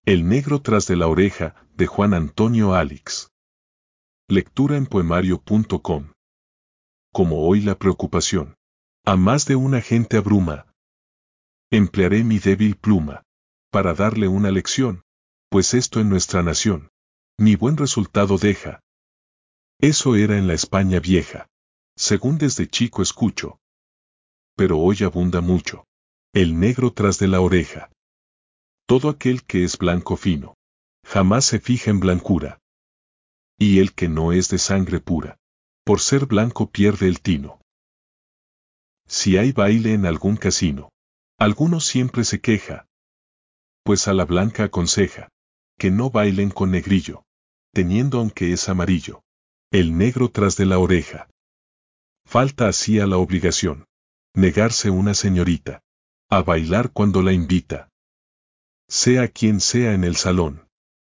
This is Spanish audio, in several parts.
El negro tras de la oreja, de Juan Antonio Alix. Lectura en poemario.com. Como hoy la preocupación a más de una gente abruma, emplearé mi débil pluma para darle una lección, pues esto en nuestra nación ni buen resultado deja. Eso era en la España vieja, según desde chico escucho, pero hoy abunda mucho el negro tras de la oreja. Todo aquel que es blanco fino jamás se fija en blancura, y el que no es de sangre pura, por ser blanco pierde el tino. Si hay baile en algún casino, alguno siempre se queja, pues a la blanca aconseja que no bailen con negrillo, teniendo aunque es amarillo el negro tras de la oreja. Falta así a la obligación negarse una señorita a bailar cuando la invita, sea quien sea en el salón.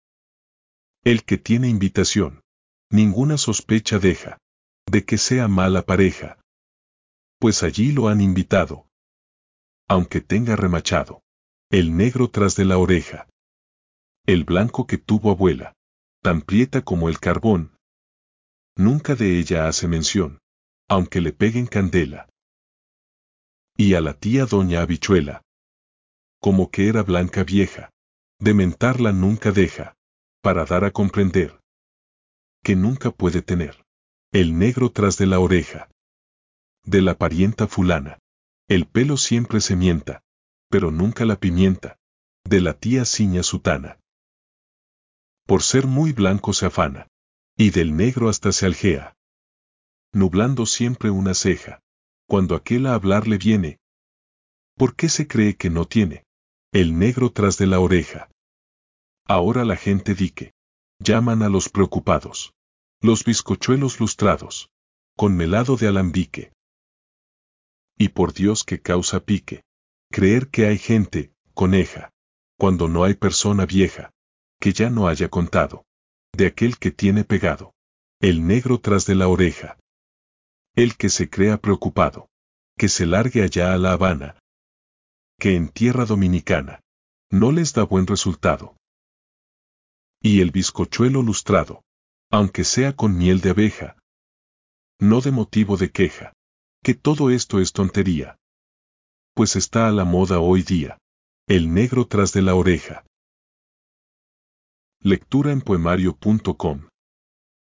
El que tiene invitación ninguna sospecha deja de que sea mala pareja, pues allí lo han invitado, aunque tenga remachado el negro tras de la oreja. El blanco que tuvo abuela, tan prieta como el carbón, nunca de ella hace mención, aunque le peguen candela. Y a la tía doña Habichuela, como que era blanca vieja, de mentarla nunca deja, para dar a comprender que nunca puede tener el negro tras de la oreja. De la parienta fulana, el pelo siempre se mienta, pero nunca la pimienta, de la tía ciña sutana. Por ser muy blanco se afana, y del negro hasta se aljea, nublando siempre una ceja, cuando aquel a hablarle viene. ¿Por qué se cree que no tiene el negro tras de la oreja? Ahora la gente dique, llaman a los preocupados, los bizcochuelos lustrados, con melado de alambique. Y por Dios que causa pique, creer que hay gente, coneja, cuando no hay persona vieja, que ya no haya contado, de aquel que tiene pegado el negro tras de la oreja. El que se crea preocupado, que se largue allá a La Habana, que en tierra dominicana no les da buen resultado. Y el bizcochuelo lustrado, aunque sea con miel de abeja, no de motivo de queja, que todo esto es tontería, pues está a la moda hoy día el negro tras de la oreja. Lectura en poemario.com.